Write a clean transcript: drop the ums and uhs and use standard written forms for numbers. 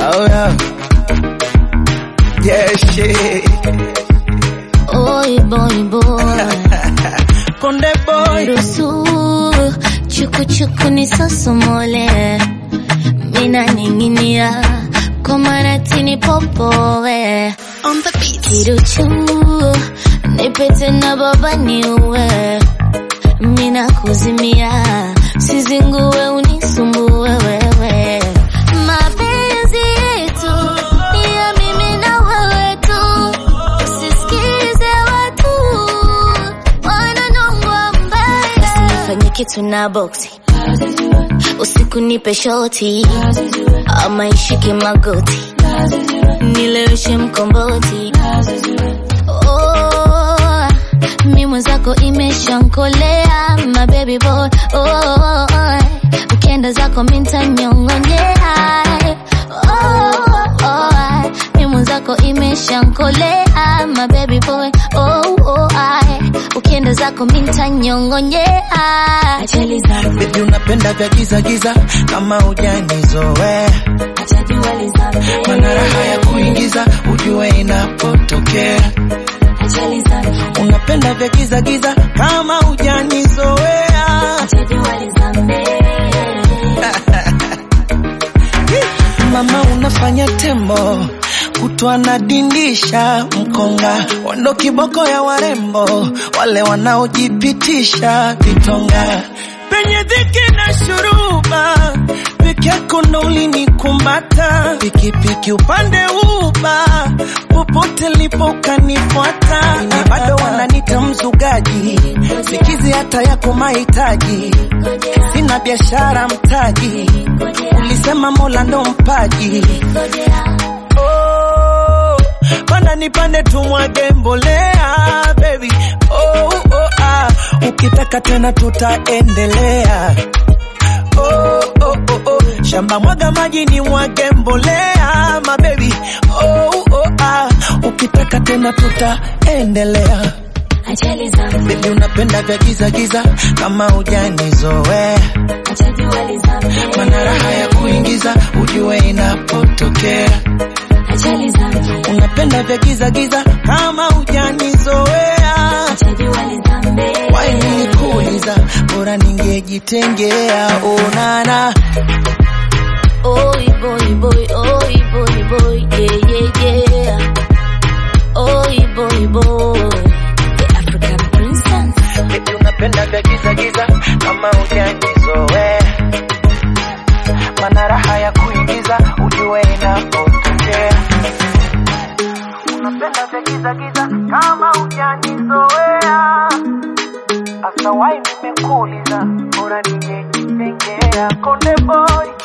Oh yeah. Yeah, shit. Oi boy boy. Konde boy. Rusu chuku chuku ni sosomole. Mina ninginia komaratini popoe. On the beat. Kiruchu nipete na baba niwe. Mina kuzimia sizinguwe unisumbue wewe. Mapenzi yetu ni ya mimi na wewe tu. Usisikize watu wananongwa mbaya. Usinifanye kitu na boxi, usiku nipe shoti, ama ishike magoti, nileweshe mkomboti. Oh, mi mwenzako imeshankolea, my baby boy. Oh, ukienda zako minta nyongonyea. Oh, mi mwenzako imeshankolea, my baby boy. Oh, ukienda zako minta nyongonyea. Baby unapenda vya giza giza kama hujanizoea. Mana raha ya kuingiza ujue inapotokea. Unapenda vya giza giza kama hujanizoea. Mama unafanya tembo kutwa na dindisha mkonga, wando kiboko ya warembo wale wanaojipitisha vitonga. Penye dhiki na shuruba peke yako ndo ulinikumbata. Pikipiki upande uba popote lipo ukanifuata. Ni bado wananita mzugaji, sikizi hata yako mahitaji. Sina biashara mtaji, ulisema Mola ndo mpaji. Oh, panda nipande tumwage mbolea baby. Oh, ukitaka tena tutaendelea. Oh, shamba mwaga maji ni mwage mbolea my baby. Oh, ukitaka tena tutaendelea. Baby unapenda vya giza giza kama hujanizoea. Mana raha ya kuingiza ujue inapotokea. Unapenda vya giza giza kama hujanizoea. Why nikuuliza bora ningejitengea. Oh nana. Oi boy boy, oi boy boy, yeah. Oi boy boy, the African princess. Baby unapenda vya giza giza kama hujanizoea. Mana raha ya kuingiza ujue inapotokea. Unapenda vya giza giza kama hujanizoea. Asa why nimekuuliza bora ningejitengea. Konde boy.